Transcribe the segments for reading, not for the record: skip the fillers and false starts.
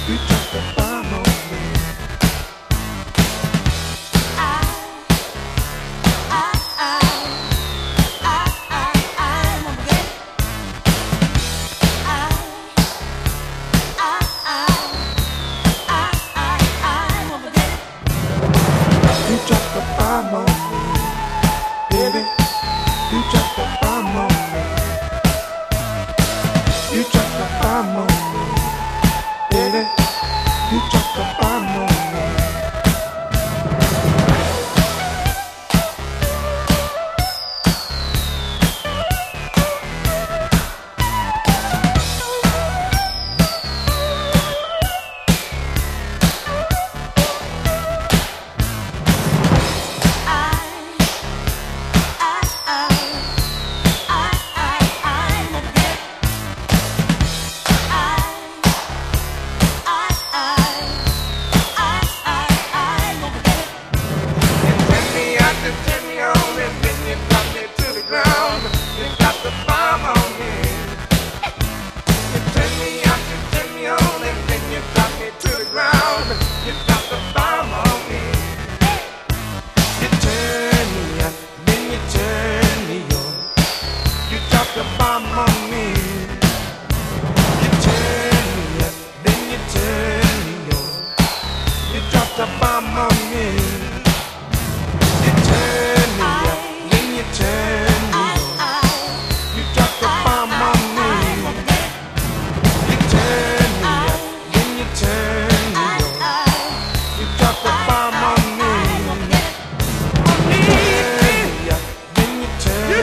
You dropped the bomb on me. You dropped the bomb on me, baby. You dropped the bomb on me. You dropped the bomb on me, baby. You dropped the bomb on me. The bomb on me. You turn me up, then you turn me on. You drop the bomb on me. You turn me up, then you turn me on. You drop the bomb on me. You turn me up, then you turn me on. You drop the bomb on me. You turn me up, then you turn me on.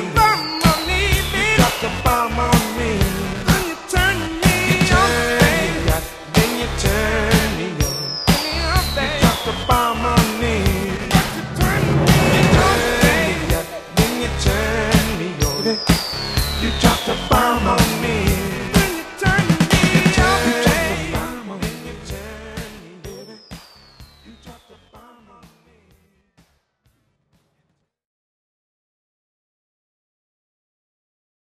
The bomb on me. Then you turn me on, baby. Then you turn me on. You drop the bomb on me. You turn me on, baby. Then you turn me on. You drop the bomb on me.